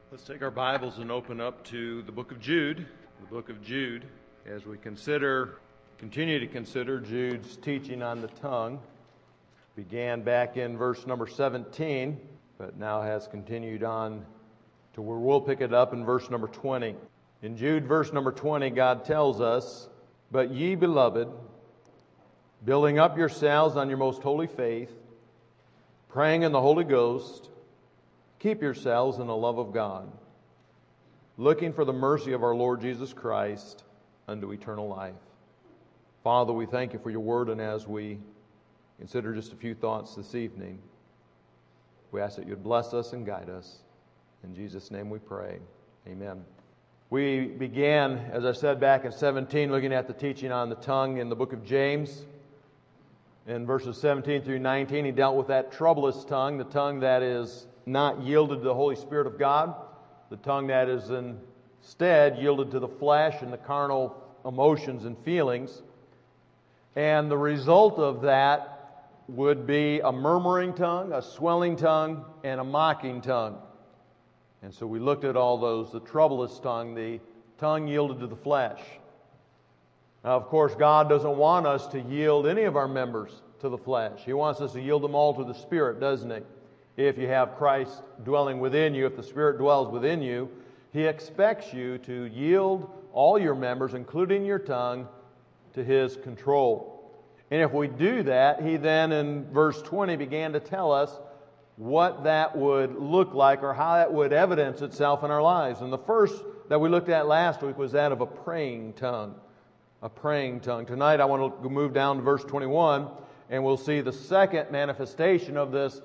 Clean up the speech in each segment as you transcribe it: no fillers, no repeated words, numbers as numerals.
Let's take our Bibles and open up to the book of Jude. The book of Jude, as we continue to consider Jude's teaching on the tongue. Began back in verse number 17, but now has continued on to where we'll pick it up in verse number 20. In Jude, verse number 20, God tells us, "But ye, beloved, building up yourselves on your most holy faith, praying in the Holy Ghost, keep yourselves in the love of God, looking for the mercy of our Lord Jesus Christ unto eternal life." Father, we thank you for your word, and as we consider just a few thoughts this evening, we ask that you'd bless us and guide us. In Jesus' name we pray. Amen. We began, as I said, back in 17, looking at the teaching on the tongue in the book of James. In verses 17 through 19, he dealt with that troublous tongue, the tongue that is not yielded to the Holy Spirit of God, the tongue that is instead yielded to the flesh and the carnal emotions and feelings. And the result of that would be a murmuring tongue, a swelling tongue, and a mocking tongue. And so we looked at all those, the troublous tongue, the tongue yielded to the flesh. Now, of course, God doesn't want us to yield any of our members to the flesh. He wants us to yield them all to the Spirit, doesn't He? If you have Christ dwelling within you, if the Spirit dwells within you, He expects you to yield all your members, including your tongue, to His control. And if we do that, He then in verse 20 began to tell us what that would look like or how that would evidence itself in our lives. And the first that we looked at last week was that of a praying tongue. A praying tongue. Tonight I want to move down to verse 21, and we'll see the second manifestation of this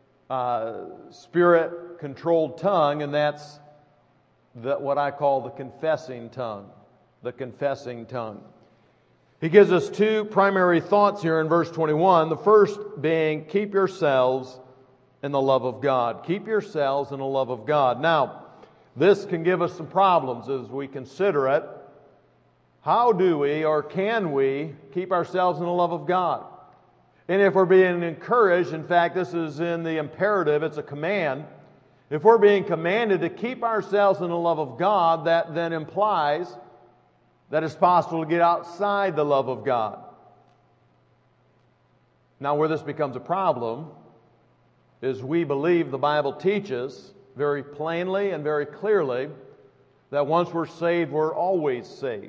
Spirit-controlled tongue, and that's what I call the confessing tongue. The confessing tongue. He gives us two primary thoughts here in verse 21. The first being, keep yourselves in the love of God. Keep yourselves in the love of God. Now, this can give us some problems as we consider it. How do we or can we keep ourselves in the love of God? And if we're being encouraged, in fact, this is in the imperative, it's a command. If we're being commanded to keep ourselves in the love of God, that then implies that it's possible to get outside the love of God. Now, where this becomes a problem is we believe the Bible teaches very plainly and very clearly that once we're saved, we're always saved.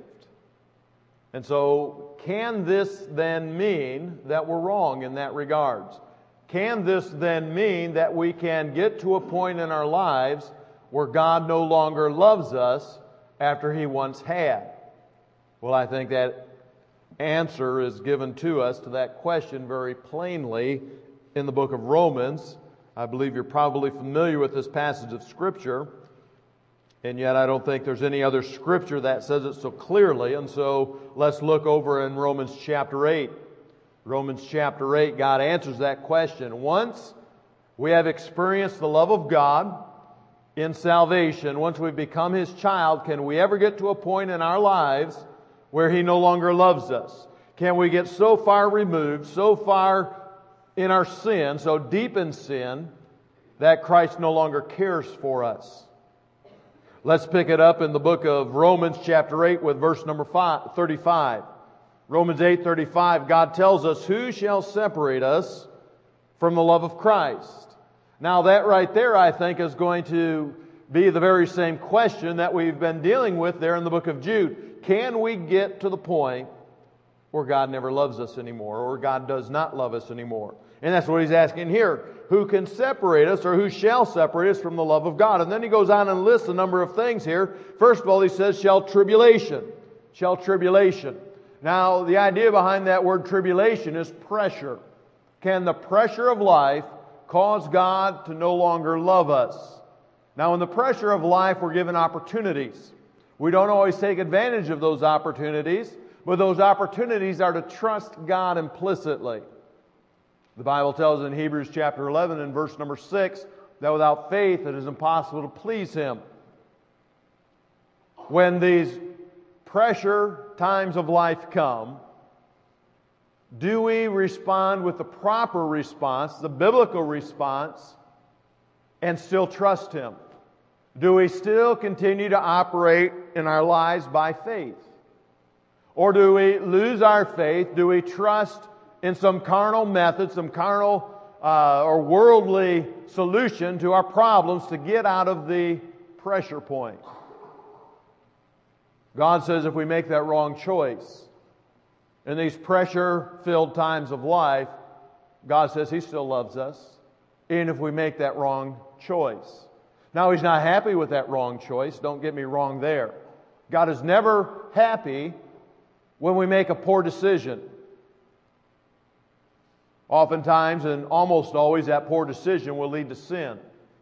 And so, can this then mean that we're wrong in that regards? Can this then mean that we can get to a point in our lives where God no longer loves us after He once had? Well, I think that answer is given to us to that question very plainly in the book of Romans. I believe you're probably familiar with this passage of Scripture, and yet I don't think there's any other Scripture that says it so clearly. And so let's look over in Romans chapter 8. Romans chapter 8, God answers that question. Once we have experienced the love of God in salvation, once we've become His child, can we ever get to a point in our lives where He no longer loves us? Can we get so far removed, so far in our sin, so deep in sin, that Christ no longer cares for us? Let's pick it up in the book of Romans chapter 8 with verse number 35. Romans 8:35, God tells us, "Who shall separate us from the love of Christ?" Now that right there, I think, is going to be the very same question that we've been dealing with there in the book of Jude. Can we get to the point where God never loves us anymore, or God does not love us anymore? And that's what he's asking here. Who can separate us, or who shall separate us from the love of God? And then he goes on and lists a number of things here. First of all, he says, shall tribulation. Shall tribulation. Now, the idea behind that word tribulation is pressure. Can the pressure of life cause God to no longer love us? Now, in the pressure of life, we're given opportunities. We don't always take advantage of those opportunities, but those opportunities are to trust God implicitly. The Bible tells in Hebrews chapter 11 and verse number 6 that without faith it is impossible to please Him. When these pressure times of life come, do we respond with the proper response, the biblical response, and still trust Him? Do we still continue to operate in our lives by faith? Or do we lose our faith? Do we trust in some carnal method, some carnal or worldly solution to our problems to get out of the pressure point? God says if we make that wrong choice in these pressure-filled times of life, God says He still loves us, even if we make that wrong choice. Now, He's not happy with that wrong choice. Don't get me wrong there. God is never happy when we make a poor decision. Oftentimes, and almost always, that poor decision will lead to sin.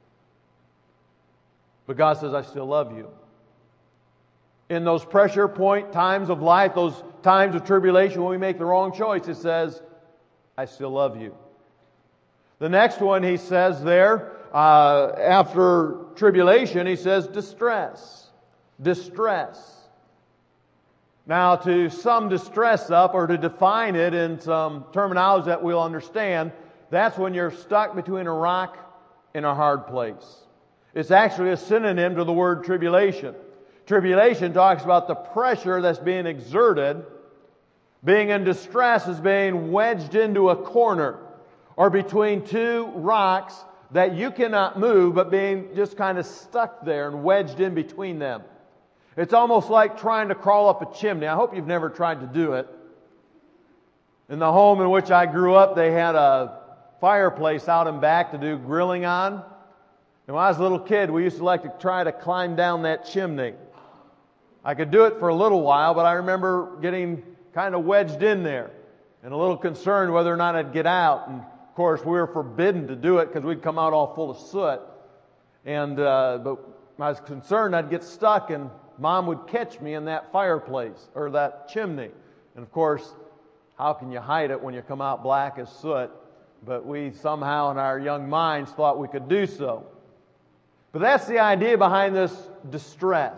But God says, I still love you. In those pressure point times of life, those times of tribulation when we make the wrong choice, it says, I still love you. The next one He says there, after tribulation, He says distress. Distress. Now, to sum distress up, or to define it in some terminology that we'll understand, that's when you're stuck between a rock and a hard place. It's actually a synonym to the word tribulation. Tribulation talks about the pressure that's being exerted. Being in distress is being wedged into a corner or between two rocks that you cannot move, but being just kind of stuck there and wedged in between them. It's almost like trying to crawl up a chimney. I hope you've never tried to do it. In the home in which I grew up, they had a fireplace out and back to do grilling on. And when I was a little kid, we used to like to try to climb down that chimney. I could do it for a little while, but I remember getting kind of wedged in there and a little concerned whether or not I'd get out. And of course, we were forbidden to do it because we'd come out all full of soot. But I was concerned I'd get stuck and Mom would catch me in that fireplace or that chimney. And of course, how can you hide it when you come out black as soot? But we somehow in our young minds thought we could do so. But that's the idea behind this distress,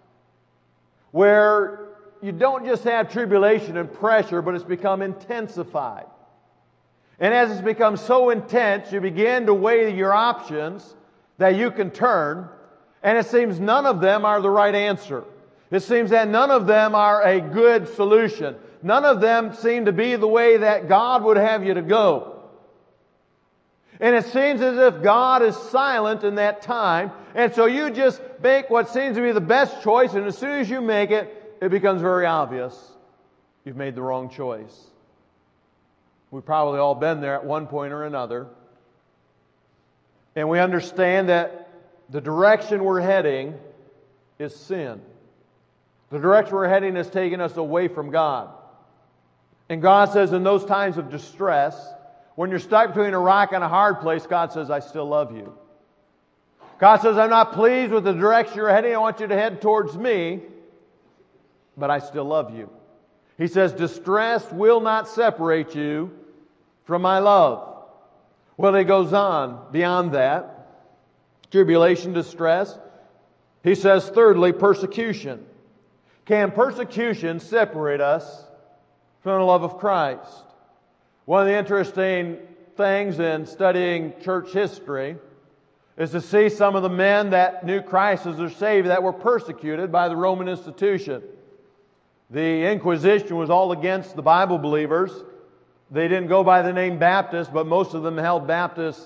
where you don't just have tribulation and pressure, but it's become intensified. And as it's become so intense, you begin to weigh your options that you can turn, and it seems none of them are the right answer. It seems that none of them are a good solution. None of them seem to be the way that God would have you to go. And it seems as if God is silent in that time, and so you just make what seems to be the best choice, and as soon as you make it, it becomes very obvious you've made the wrong choice. We've probably all been there at one point or another. And we understand that the direction we're heading is sin. The direction we're heading is taking us away from God. And God says in those times of distress, when you're stuck between a rock and a hard place, God says, I still love you. God says, I'm not pleased with the direction you're heading. I want you to head towards me, but I still love you. He says, distress will not separate you from my love. Well, he goes on beyond that. Tribulation, distress. He says, thirdly, persecution. Can persecution separate us from the love of Christ? One of the interesting things in studying church history is to see some of the men that knew Christ as their Savior that were persecuted by the Roman institution. The Inquisition was all against the Bible believers. They didn't go by the name Baptist, but most of them held Baptist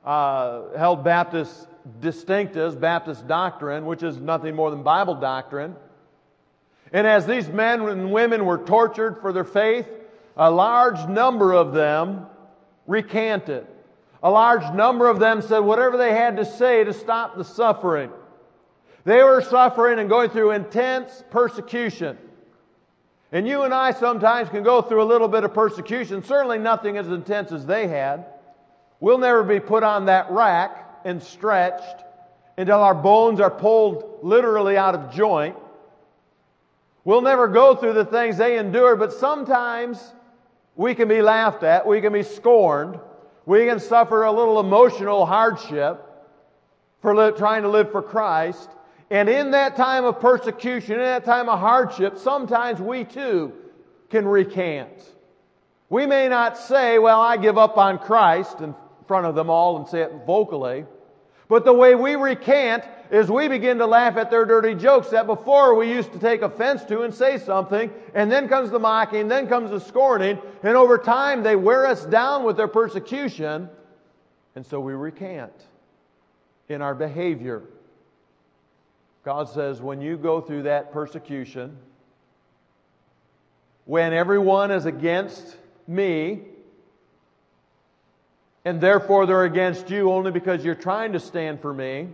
distinctives, Baptist doctrine, which is nothing more than Bible doctrine. And as these men and women were tortured for their faith, a large number of them recanted. A large number of them said whatever they had to say to stop the suffering. They were suffering and going through intense persecution. And you and I sometimes can go through a little bit of persecution, certainly nothing as intense as they had. We'll never be put on that rack and stretched until our bones are pulled literally out of joint. We'll never go through the things they endured, but sometimes we can be laughed at, we can be scorned, we can suffer a little emotional hardship for trying to live for Christ. And in that time of persecution, in that time of hardship, sometimes we too can recant. We may not say, well, I give up on Christ in front of them all and say it vocally, But the way we recant is we begin to laugh at their dirty jokes that before we used to take offense to and say something, and then comes the mocking, then comes the scorning, and over time they wear us down with their persecution, and so we recant in our behavior. God says, when you go through that persecution, when everyone is against me, and therefore they're against you only because you're trying to stand for me,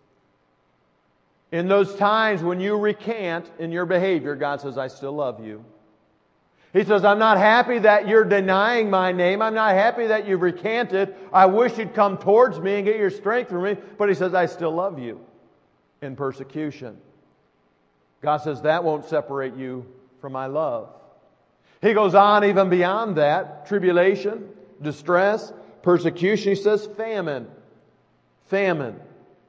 in those times when you recant in your behavior, God says, I still love you. He says, I'm not happy that you're denying my name. I'm not happy that you've recanted. I wish you'd come towards me and get your strength from me. But He says, I still love you in persecution. God says, that won't separate you from my love. He goes on even beyond that. Tribulation, distress, persecution. He says famine. Famine.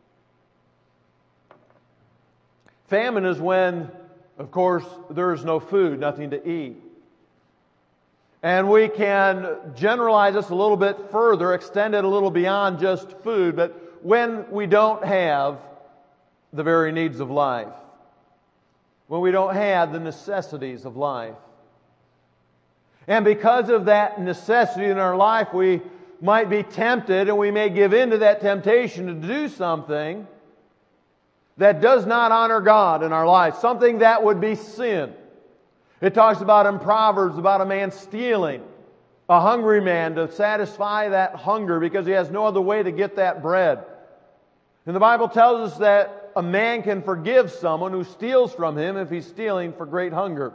Famine is when, of course, there is no food, nothing to eat. And we can generalize this a little bit further, extend it a little beyond just food, but when we don't have the very needs of life, when we don't have the necessities of life. And because of that necessity in our life, we might be tempted and we may give in to that temptation to do something that does not honor God in our life, something that would be sin. It talks about in Proverbs about a man stealing, a hungry man to satisfy that hunger because he has no other way to get that bread. And the Bible tells us that a man can forgive someone who steals from him if he's stealing for great hunger.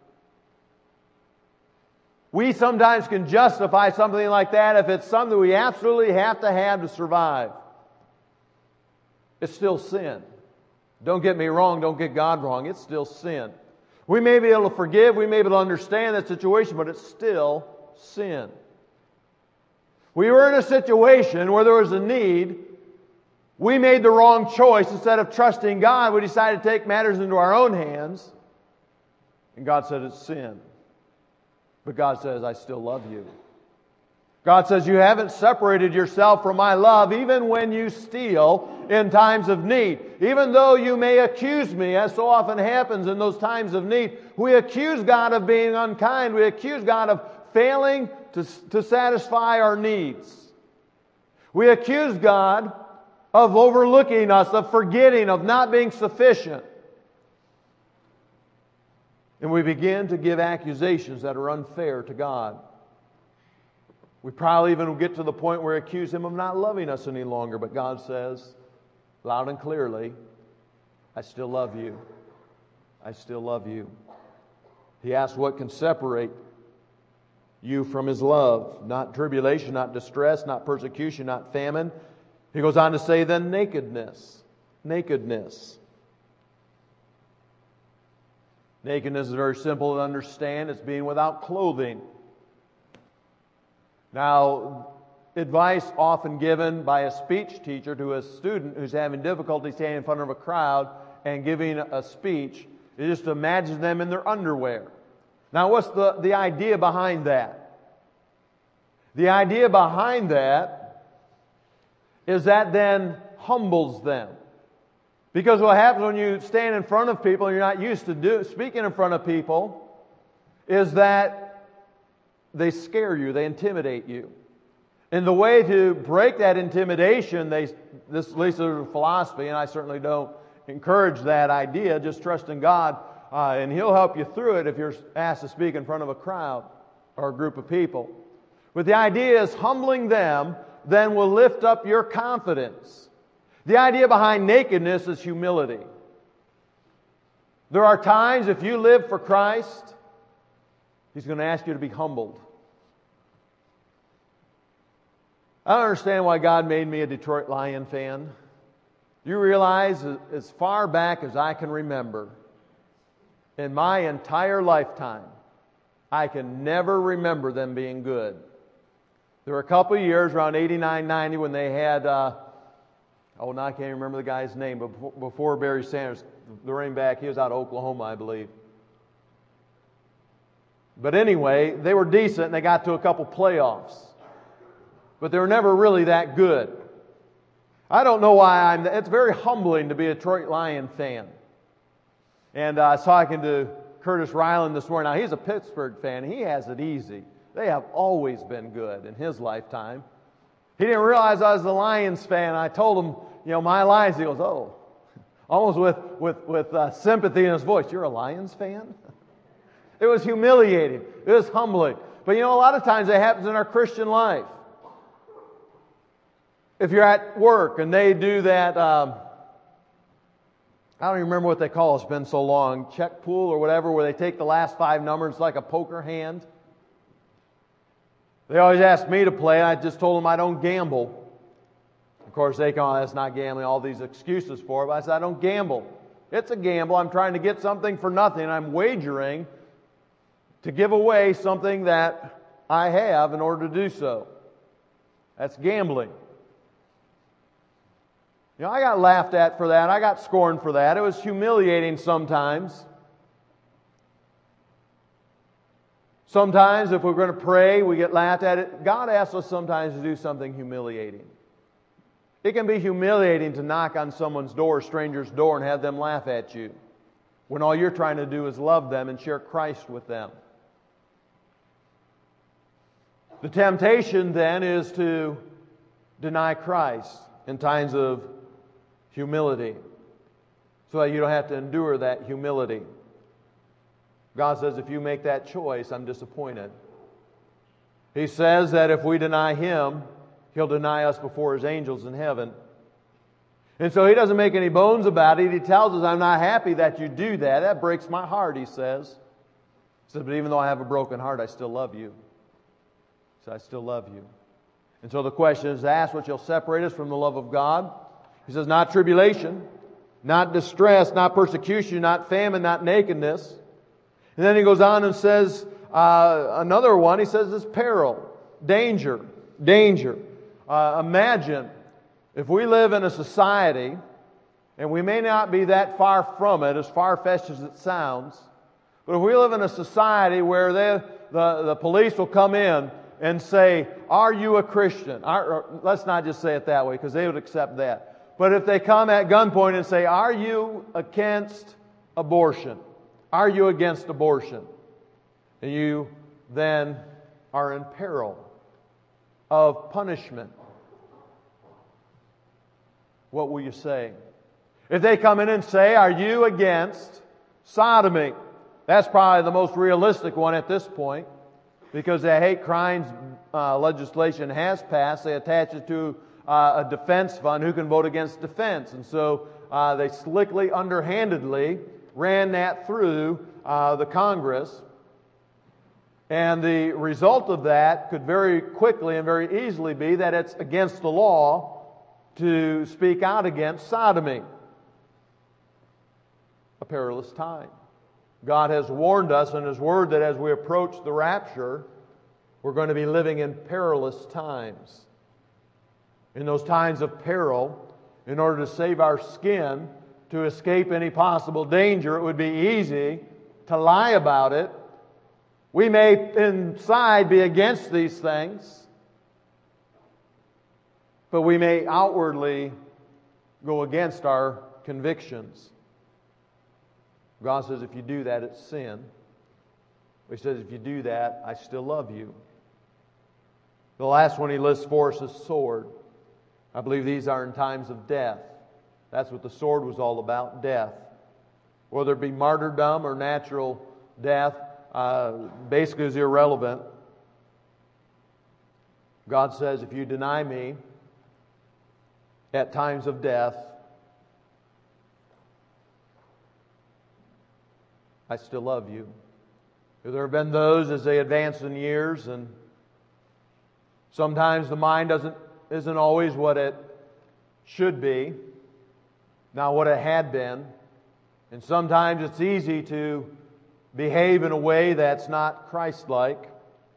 We sometimes can justify something like that if it's something we absolutely have to survive. It's still sin. Don't get me wrong, don't get God wrong. It's still sin. We may be able to forgive, we may be able to understand that situation, but it's still sin. We were in a situation where there was a need. We made the wrong choice. Instead of trusting God, we decided to take matters into our own hands. And God said it's sin. But God says, I still love you. God says, you haven't separated yourself from my love even when you steal in times of need. Even though you may accuse me, as so often happens in those times of need, we accuse God of being unkind. We accuse God of failing to satisfy our needs. We accuse God of overlooking us, of forgetting, of not being sufficient. And we begin to give accusations that are unfair to God. We probably even will get to the point where we accuse Him of not loving us any longer. But God says, loud and clearly, I still love you. I still love you. He asks what can separate you from His love. Not tribulation, not distress, not persecution, not famine. He goes on to say then nakedness. Nakedness. Nakedness is very simple to understand. It's being without clothing. Now, advice often given by a speech teacher to a student who's having difficulty standing in front of a crowd and giving a speech is just to imagine them in their underwear. Now, what's the idea behind that? The idea behind that is that then humbles them. Because what happens when you stand in front of people and you're not used to speaking in front of people is that they scare you, they intimidate you. And the way to break that intimidation, this at least is a philosophy, and I certainly don't encourage that idea, just trust in God, and He'll help you through it if you're asked to speak in front of a crowd or a group of people. But the idea is humbling them then will lift up your confidence. The idea behind nakedness is humility. There are times if you live for Christ, He's going to ask you to be humbled. I don't understand why God made me a Detroit Lion fan. You realize as far back as I can remember, in my entire lifetime, I can never remember them being good. There were a couple of years around 89, 90 when they had, now I can't remember the guy's name, but before Barry Sanders, the running back, he was out of Oklahoma, I believe. But anyway, they were decent and they got to a couple playoffs. But they were never really that good. I don't know why it's very humbling to be a Detroit Lion fan. And I was talking to Curtis Ryland this morning. Now, he's a Pittsburgh fan. He has it easy. They have always been good in his lifetime. He didn't realize I was a Lions fan. I told him, my Lions. He goes, oh, almost with sympathy in his voice. You're a Lions fan? It was humiliating. It was humbling. But a lot of times it happens in our Christian life. If you're at work and they do that, I don't even remember what they call it. It's been so long. Check pool or whatever, where they take the last 5 numbers like a poker hand. They always ask me to play. I just told them I don't gamble. Of course, they go, that's not gambling, all these excuses for it. But I said, I don't gamble. It's a gamble. I'm trying to get something for nothing. I'm wagering to give away something that I have in order to do so. That's gambling. I got laughed at for that. I got scorned for that. It was humiliating sometimes. Sometimes if we're going to pray, we get laughed at it. God asks us sometimes to do something humiliating. It can be humiliating to knock on someone's door, a stranger's door, and have them laugh at you, when all you're trying to do is love them and share Christ with them. The temptation then is to deny Christ in times of humility, so that you don't have to endure that humility. God says, if you make that choice, I'm disappointed. He says that if we deny Him, He'll deny us before His angels in heaven. And so He doesn't make any bones about it. He tells us, I'm not happy that you do that. That breaks my heart, He says. He says, but even though I have a broken heart, I still love you. He says, I still love you. And so the question is asked, what shall separate us from the love of God? He says, not tribulation, not distress, not persecution, not famine, not nakedness. And then he goes on and says, another one, he says, is peril, danger. Imagine if we live in a society, and we may not be that far from it, as far-fetched as it sounds, but if we live in a society where the police will come in and say, are you a Christian? Let's not just say it that way, because they would accept that. But if they come at gunpoint and say, are you against abortion? Are you against abortion? And you then are in peril of punishment. What will you say? If they come in and say, are you against sodomy? That's probably the most realistic one at this point, because the hate crimes legislation has passed. They attach it to a defense fund. Who can vote against defense? And so they slickly, underhandedly ran that through the Congress. And the result of that could very quickly and very easily be that it's against the law to speak out against sodomy. A perilous time. God has warned us in His Word that as we approach the rapture, we're going to be living in perilous times. In those times of peril, in order to save our skin, to escape any possible danger, it would be easy to lie about it. We may inside be against these things, but we may outwardly go against our convictions. God says, if you do that, it's sin. He says, if you do that, I still love you. The last one He lists for us is sword. I believe these are in times of death. That's what the sword was all about, death. Whether it be martyrdom or natural death, basically is irrelevant. God says, if you deny me at times of death, I still love you. There have been those as they advance in years, and sometimes the mind isn't always what it should be, not what it had been. And sometimes it's easy to behave in a way that's not Christ-like.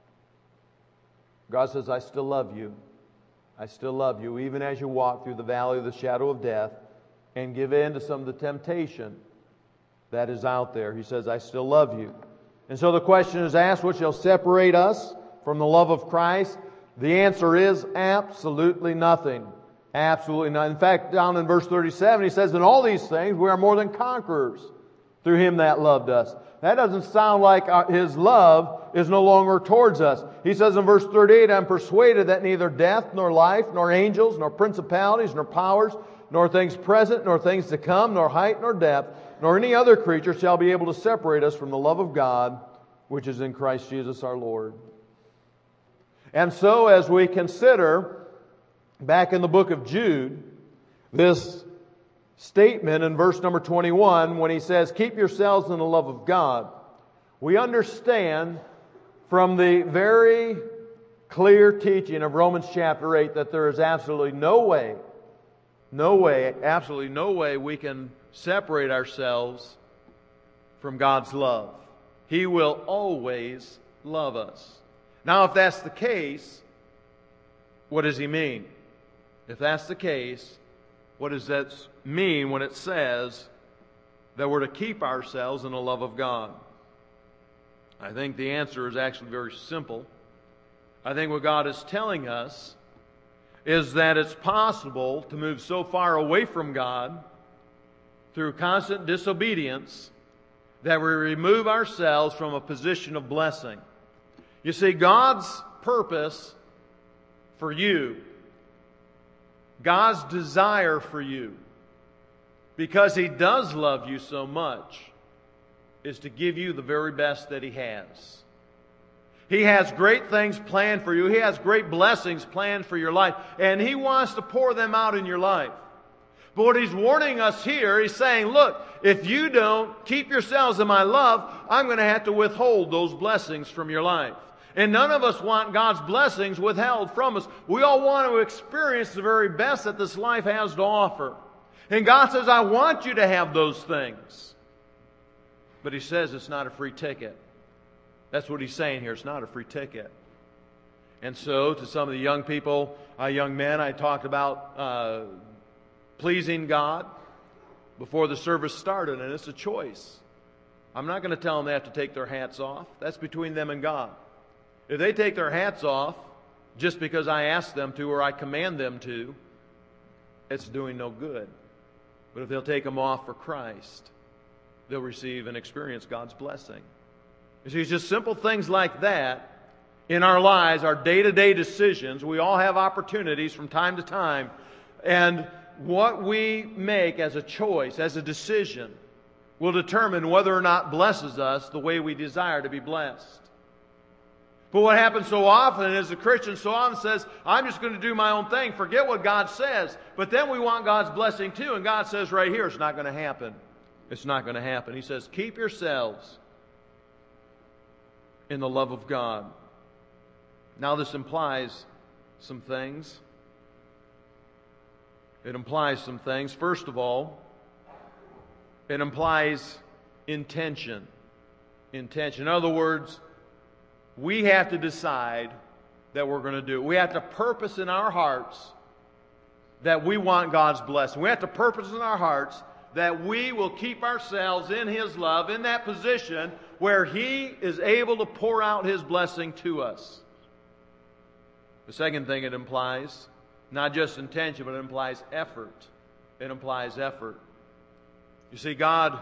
God says, I still love you. I still love you, even as you walk through the valley of the shadow of death and give in to some of the temptation that is out there. He says, I still love you. And so the question is asked, what shall separate us from the love of Christ? The answer is absolutely nothing. Absolutely not. In fact, down in verse 37, he says, "In all these things we are more than conquerors through Him that loved us." That doesn't sound like His love is no longer towards us. He says in verse 38, "I'm persuaded that neither death, nor life, nor angels, nor principalities, nor powers, nor things present, nor things to come, nor height, nor depth, nor any other creature shall be able to separate us from the love of God, which is in Christ Jesus our Lord." And so as we consider back in the book of Jude, this statement in verse number 21, when he says, "Keep yourselves in the love of God," we understand from the very clear teaching of Romans chapter 8 that there is absolutely no way we can separate ourselves from God's love. He will always love us. Now, if that's the case, what does He mean? If that's the case, what does that mean when it says that we're to keep ourselves in the love of God? I think the answer is actually very simple. I think what God is telling us is that it's possible to move so far away from God through constant disobedience that we remove ourselves from a position of blessing. You see, God's purpose for you, God's desire for you, because He does love you so much, is to give you the very best that He has. He has great things planned for you. He has great blessings planned for your life. And He wants to pour them out in your life. But what He's warning us here, He's saying, look, if you don't keep yourselves in my love, I'm going to have to withhold those blessings from your life. And none of us want God's blessings withheld from us. We all want to experience the very best that this life has to offer. And God says, I want you to have those things. But He says it's not a free ticket. That's what He's saying here. It's not a free ticket. And so, to some of the young people, young men, I talked about pleasing God before the service started, and it's a choice. I'm not going to tell them they have to take their hats off. That's between them and God. If they take their hats off just because I ask them to or I command them to, it's doing no good. But if they'll take them off for Christ, they'll receive and experience God's blessing. You see, it's just simple things like that in our lives, our day-to-day decisions. We all have opportunities from time to time. And what we make as a choice, as a decision, will determine whether or not blesses us the way we desire to be blessed. But what happens so often is the Christian so often says, I'm just going to do my own thing. Forget what God says. But then we want God's blessing too. And God says right here, it's not going to happen. It's not going to happen. He says, keep yourselves in the love of God. Now this implies some things. It implies some things. First of all, it implies intention. Intention. In other words, we have to decide that we're going to do it. We have to purpose in our hearts that we want God's blessing. We have to purpose in our hearts that we will keep ourselves in His love, in that position where He is able to pour out His blessing to us. The second thing it implies, not just intention, but it implies effort. It implies effort. You see, God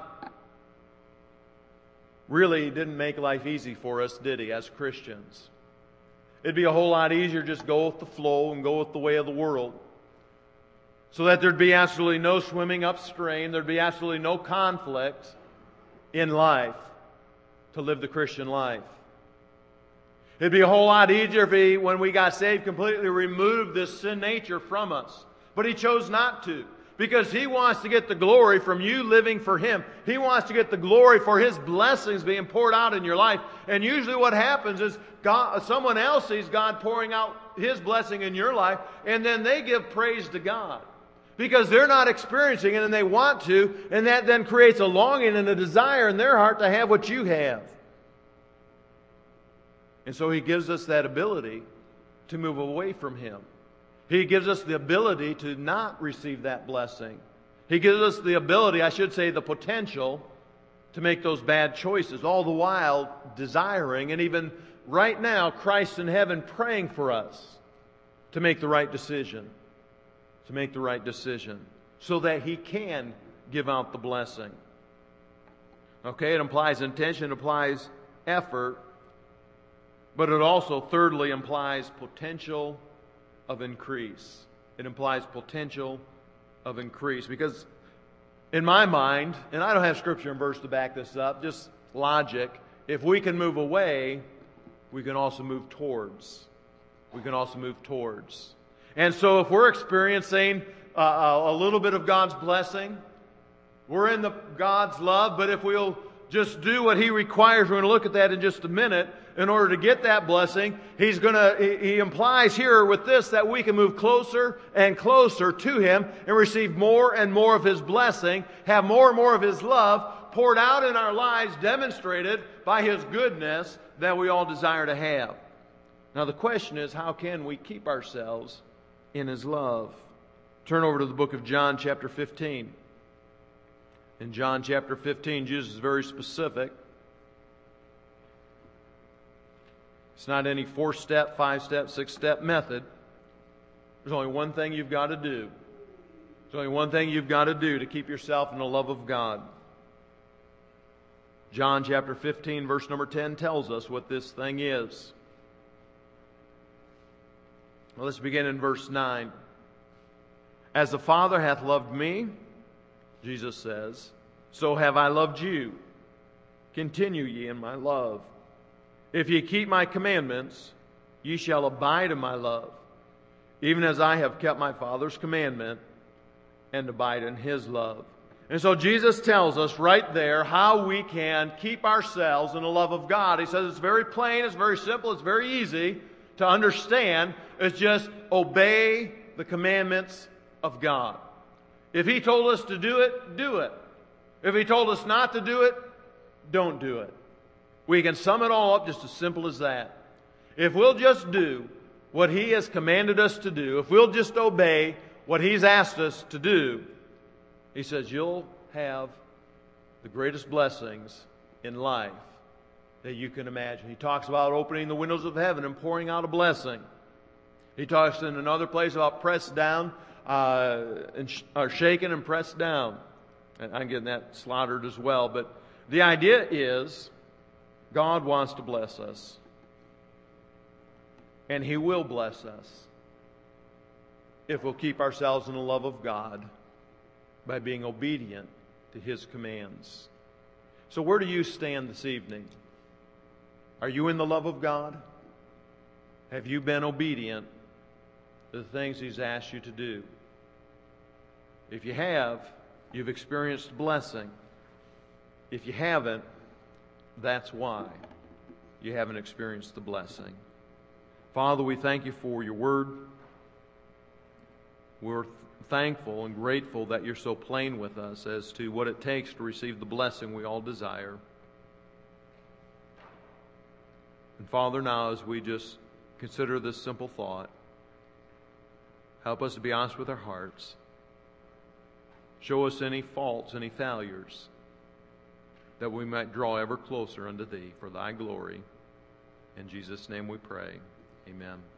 really didn't make life easy for us, did He, as Christians? It'd be a whole lot easier just go with the flow and go with the way of the world. So that there'd be absolutely no swimming upstream, there'd be absolutely no conflict in life to live the Christian life. It'd be a whole lot easier if He, when we got saved, completely removed this sin nature from us. But He chose not to. Because He wants to get the glory from you living for Him. He wants to get the glory for His blessings being poured out in your life. And usually what happens is someone else sees God pouring out His blessing in your life, and then they give praise to God. Because they're not experiencing it and they want to, and that then creates a longing and a desire in their heart to have what you have. And so He gives us that ability to move away from Him. He gives us the ability to not receive that blessing. He gives us the ability, I should say the potential, to make those bad choices, all the while desiring, and even right now, Christ in heaven praying for us to make the right decision. to make the right decision so that He can give out the blessing. Okay, it implies intention, it implies effort, but it also, thirdly, implies potential of increase. It implies potential of increase. Because in my mind, and I don't have scripture and verse to back this up, just logic, if we can move away, we can also move towards. We can also move towards. And so if we're experiencing a little bit of God's blessing, we're in God's love, but if we'll just do what He requires, we're going to look at that in just a minute. In order to get that blessing, He implies here with this that we can move closer and closer to Him and receive more and more of His blessing, have more and more of His love poured out in our lives, demonstrated by His goodness that we all desire to have. Now the question is, how can we keep ourselves in His love? Turn over to the book of John chapter 15. In John chapter 15, Jesus is very specific. It's not any 4-step, 5-step, 6-step method. There's only one thing you've got to do. There's only one thing you've got to do to keep yourself in the love of God. John chapter 15, verse number 10 tells us what this thing is. Well, let's begin in verse 9. As the Father hath loved me, Jesus says, so have I loved you. Continue ye in my love. If ye keep my commandments, ye shall abide in my love, even as I have kept my Father's commandment and abide in His love. And so Jesus tells us right there how we can keep ourselves in the love of God. He says it's very plain, it's very simple, it's very easy to understand. It's just obey the commandments of God. If He told us to do it, do it. If He told us not to do it, don't do it. We can sum it all up just as simple as that. If we'll just do what He has commanded us to do, if we'll just obey what He's asked us to do, He says you'll have the greatest blessings in life that you can imagine. He talks about opening the windows of heaven and pouring out a blessing. He talks in another place about pressed down, shaken and pressed down. And I'm getting that slaughtered as well. But the idea is God wants to bless us. And He will bless us if we'll keep ourselves in the love of God by being obedient to His commands. So where do you stand this evening? Are you in the love of God? Have you been obedient to the things He's asked you to do? If you have, you've experienced blessing. If you haven't, that's why you haven't experienced the blessing. Father, we thank You for Your Word. We're thankful and grateful that You're so plain with us as to what it takes to receive the blessing we all desire. And Father, now as we just consider this simple thought, help us to be honest with our hearts. Show us any faults, any failures, that we might draw ever closer unto Thee for Thy glory. In Jesus' name we pray. Amen.